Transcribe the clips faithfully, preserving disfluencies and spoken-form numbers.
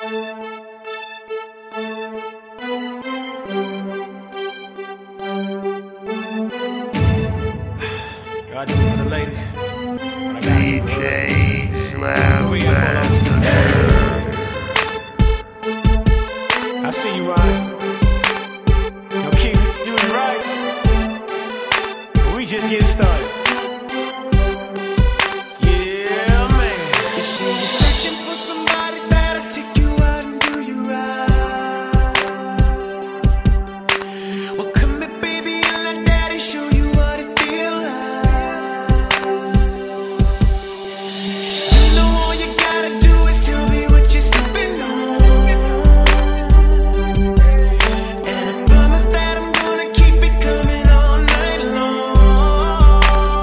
I do this to the ladies. D J Slam I see you, Ronnie. Yo, Keith, you was right. We just getting started. Yeah, man. You say you're searching for somebody that'll take you out and do you right. Well, come here, baby, and let daddy show you what it feel like. You know all you gotta do is tell me what you're sipping on. And I promise that I'm gonna keep it coming all night long.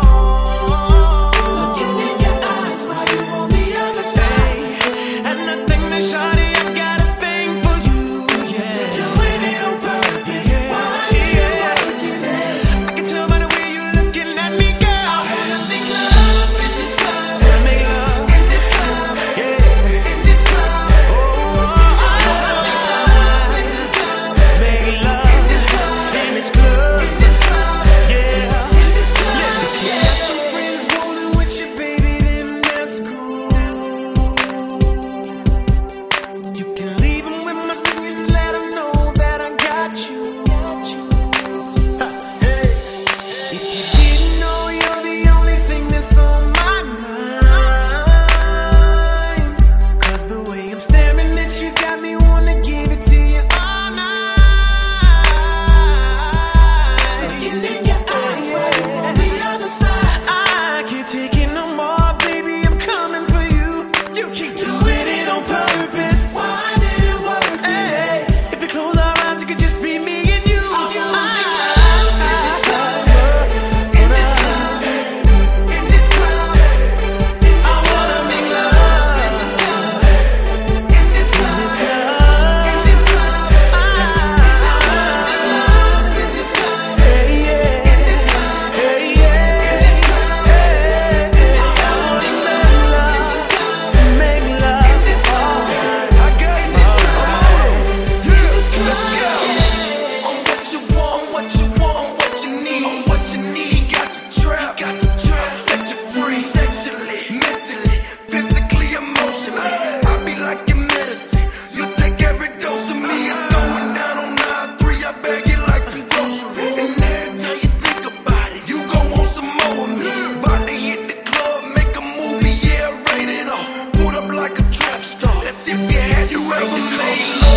Looking in your eyes while you on the other side. And I think that shawty, I got a thing for you, yeah. Doing it on purpose, why you working it? I can tell by the way you looking at me, girl. I wanna make love in this club. Wanna make love In this club, Yeah. in this club. Oh, I wanna make love in this club. make love In this club, in this club. in this club, Yeah. in this club. Listen, You got some friends rolling with you, baby, then that's cool. You can leave 'em with my singing, let 'em know that I got you. Hey. If you didn't know, you're the only thing that's on my mind. 'Cause the way I'm staring at you got me wanna give it to you all night. Looking in your eyes while you're on the other side. I can't take it no more, baby, I'm coming for you. You keep doing it on purpose. Why did it work? Hey, if we close our eyes, it could just be me and you. I in this club, in this club, I wanna make love in this club, in this club, in this club, in this club, I wanna make love in this club, Hey, yeah. in this club, Hey, yeah. in this club, Hey. I wanna make love in this club, Make love. in this club, I got in you. this club, let's go. On what you want, what you want, what you need, on what you need. Got to trap, got to trap. I'll set you free, sexually, mentally, physically, emotionally. I'll be like your medicine. You take every dose of me. It's going down on nine three. I bag it like some groceries. And every time you think about it, you gon' want some more of me. About to hit the club, make a movie, yeah, rated R. Put up like a trap star. That's if you had you ever made love.